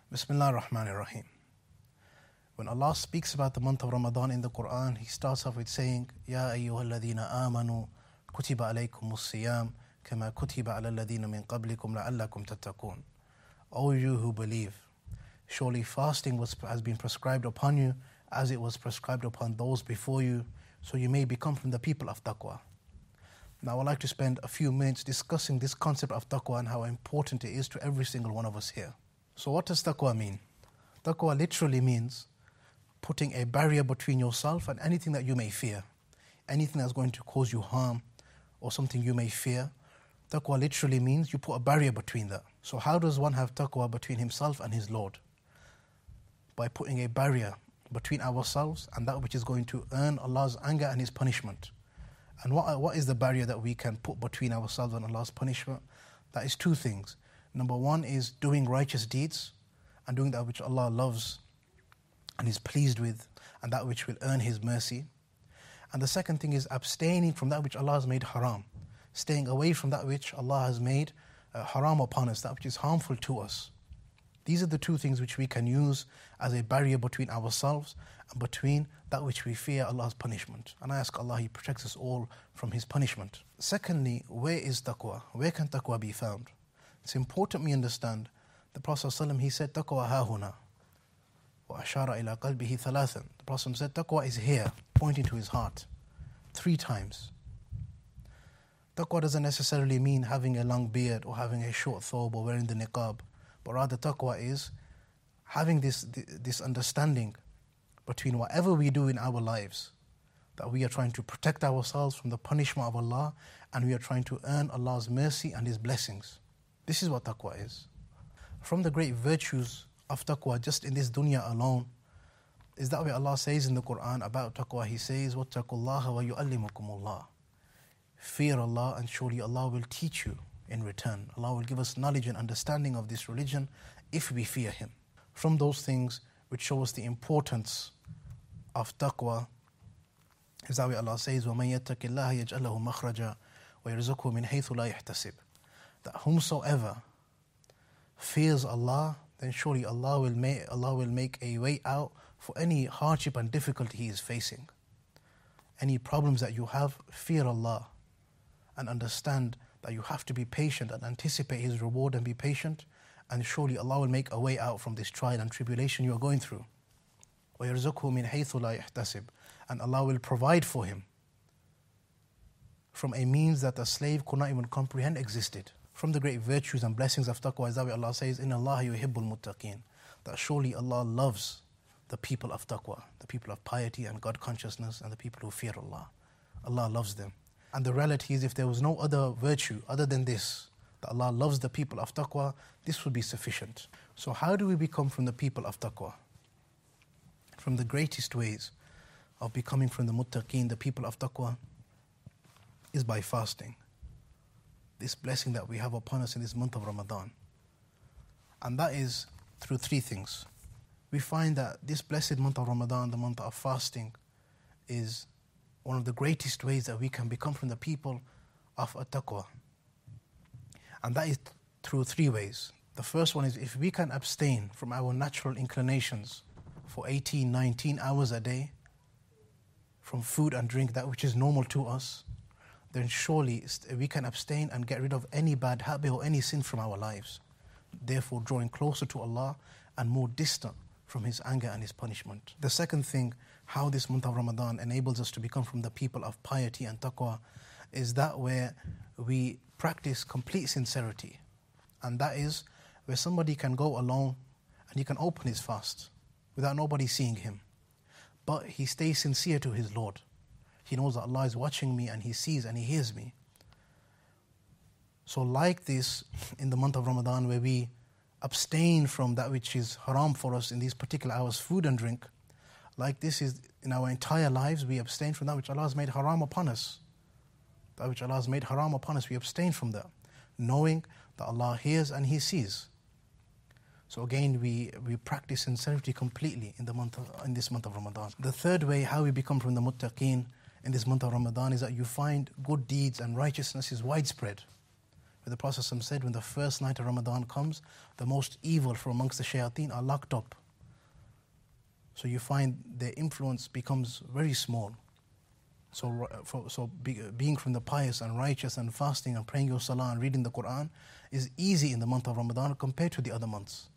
Bismillah ar-Rahman ar-Rahim. When Allah speaks about the month of Ramadan in the Quran, He starts off with saying, Ya ayyuhalladhina amanu kutiba alaykumus siyam kama kutiba ala alladhina min qablikum la'allakum tattaqun. O you who believe, surely fasting has been prescribed upon you as it was prescribed upon those before you, so you may become from the people of taqwa. Now I'd like to spend a few minutes discussing this concept of taqwa and how important it is to every single one of us here. So what does taqwa mean? Taqwa literally means putting a barrier between yourself and anything that you may fear. Anything that's going to cause you harm or something you may fear. Taqwa literally means you put a barrier between that. So how does one have taqwa between himself and his Lord? By putting a barrier between ourselves and that which is going to earn Allah's anger and His punishment. And what is the barrier that we can put between ourselves and Allah's punishment? That is two things. Number one is doing righteous deeds and doing that which Allah loves and is pleased with and that which will earn His mercy. And the second thing is abstaining from that which Allah has made haram. Staying away from that which Allah has made haram upon us, that which is harmful to us. These are the two things which we can use as a barrier between ourselves and between that which we fear Allah's punishment. And I ask Allah, He protects us all from His punishment. Secondly, where is taqwa? Where can taqwa be found? It's important we understand the Prophet ﷺ, he said, taqwa hahuna. Wa ashara ila qalbihi thalathan. The Prophet said, taqwa is here, pointing to his heart, 3 times. Taqwa doesn't necessarily mean having a long beard or having a short thobe or wearing the niqab. But rather taqwa is having this understanding between whatever we do in our lives, that we are trying to protect ourselves from the punishment of Allah and we are trying to earn Allah's mercy and His blessings. This is what taqwa is. From the great virtues of taqwa, just in this dunya alone, is that way Allah says in the Quran about taqwa, He says, وَاتَّقُوا اللَّهَ وَيُعَلِّمُكُمُ اللَّهُ. Fear Allah and surely Allah will teach you in return. Allah will give us knowledge and understanding of this religion if we fear Him. From those things which show us the importance of taqwa is that way Allah says, وَمَن يَتَّقِ اللَّهَ يَجْعَلْ لَهُ مَخْرَجًا وَيَرْزُقْهُ مِنْ حَيْثُ لَا يَحْتَسِبُ. That whomsoever fears Allah, then surely Allah will make a way out for any hardship and difficulty he is facing. Any problems that you have, fear Allah and understand that you have to be patient and anticipate His reward and be patient, and surely Allah will make a way out from this trial and tribulation you are going through. وَيَرْزُقْهُ مِنْ حَيْثُ لَا يَحْتَسِبُ. And Allah will provide for him from a means that a slave could not even comprehend existed. From the great virtues and blessings of taqwa is that Allah says, إِنَّ اللَّهَ يُحِبُّ الْمُتَّقِينَ. That surely Allah loves the people of taqwa, the people of piety and God consciousness and the people who fear Allah. Allah loves them. And the reality is, if there was no other virtue other than this, that Allah loves the people of taqwa, this would be sufficient. So how do we become from the people of taqwa? From the greatest ways of becoming from the muttaqeen, the people of taqwa, is by fasting. This blessing that we have upon us in this month of Ramadan. And that is through 3 things. We find that this blessed month of Ramadan, the month of fasting, is one of the greatest ways that we can become from the people of taqwa. And that is through 3 ways. The first one is if we can abstain from our natural inclinations for 18, 19 hours a day, from food and drink, that which is normal to us, then surely we can abstain and get rid of any bad habit or any sin from our lives. Therefore drawing closer to Allah and more distant from His anger and His punishment. The second thing, how this month of Ramadan enables us to become from the people of piety and taqwa, is that where we practice complete sincerity. And that is where somebody can go alone and he can open his fast without nobody seeing him. But he stays sincere to his Lord. He knows that Allah is watching me and He sees and He hears me. So like this, in the month of Ramadan, where we abstain from that which is haram for us in these particular hours, food and drink, like this is in our entire lives, we abstain from that which Allah has made haram upon us. That which Allah has made haram upon us, we abstain from that, knowing that Allah hears and He sees. So again, we practice sincerity completely in this month of Ramadan. The third way, how we become from the muttaqeen in this month of Ramadan, is that you find good deeds and righteousness is widespread. where the Prophet said, when the first night of Ramadan comes, the most evil from amongst the shayateen are locked up. So you find their influence becomes very small. So being from the pious and righteous and fasting and praying your salah and reading the Quran is easy in the month of Ramadan compared to the other months.